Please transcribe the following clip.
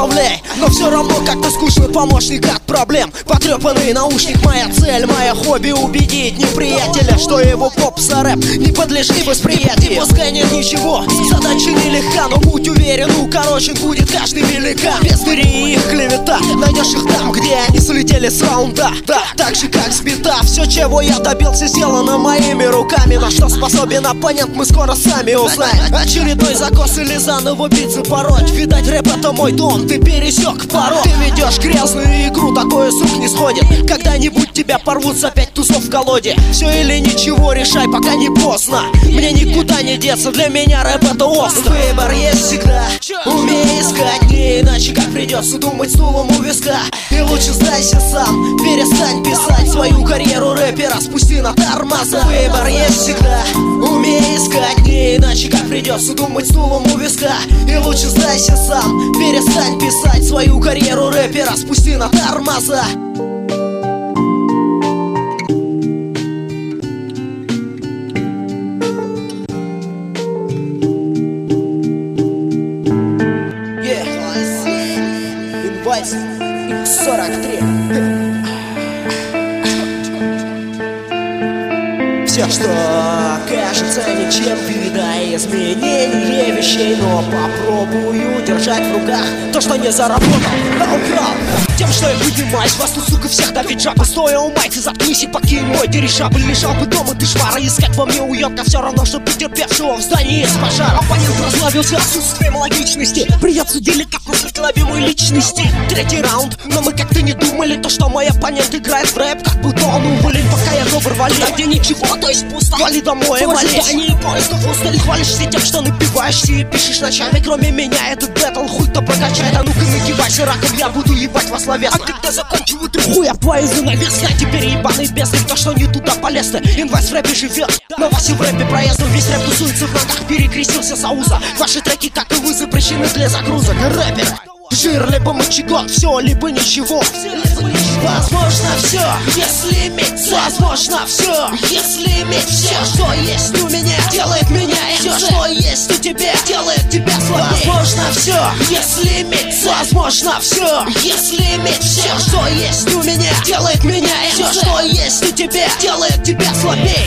разбавляй. Но все равно как-то скучный помощник от проблем. Потрепанный наушник, моя цель, мое хобби — убедить неприятеля, что его попса рэп не подлежит восприятию. И пускай нет ничего, задача нелегка, но будь уверен, укорочен будет каждый великан. Пестыри и их клевета, найдешь их там, где они слетели с раунда. Да, так же как сбита. Все, чего я добился, сделано моими руками. На что способен оппонент, мы скоро сами узнаем. Очередной закос или заново бить запороть. Видать, рэп — это мой тон, ты пересек порог. Ты ведешь грязную игру, такое с рук не сходит. Когда-нибудь тебя порвут за 5 тузов в колоде. Все или ничего, решай, пока не поздно. Мне никуда не деться, для меня рэп — это остро. Выбор есть всегда, умей искать, не иначе как придется думать стулом у виска. И лучше сдайся сам, перестань писать свою карьеру рэпера, спусти на тормоза. Выбор есть всегда, умей искать, не иначе как придется думать стулом у виска. И лучше сдайся сам, перестань писать свою карьеру рэпера, спусти на тормоза. X43. Все, что кажется ничем, вида изменение вещей, но попробую держать в руках то, что не заработал, а украл. Тем, что я поднимаюсь, вас тут, сука, всех давить жаба. Стоя у майки, заткнись и покинь мой дирижабль. Лежал бы дома, ты швара, искать во мне уютно. Все равно, что потерпевшего в здании с пожара. Оппонент разловился отсутствием логичности. Придется деликатно прекловимой личности. Третий раунд, но мы как-то не думали то, что мой оппонент играет в рэп, как будто он уволен, пока я добр вали. А где ничего, то есть пусто. Вали домой и молись. В ожидании поездов устали, хвалишься тем, что напиваешься и пишешь ночами. Кроме меня этот бэтл хуй-то прокачает. А ну-ка накивайся раком, я буду ебать вас словесно. А когда закончу, вытру хуя в твои занавески. А теперь ебаный бездны, то, что не туда полезно. Инвайс в рэпе живет, но Вася в рэпе проездом. Весь рэп тусуется в ногах, перекрестился Сауза. Ваши треки, как и вы, запрещены для загрузок. Рэпер, жир, либо мочегон, все, либо ничего. Возможно все, если иметь. Возможно все, если иметь. Все, что есть у меня, делает меня. Все, что есть у тебя, делает тебя слабее. Возможно все, если иметь. Возможно все, если иметь. Все, что есть у меня, делает меня. Все, что есть у тебя, делает тебя слабее.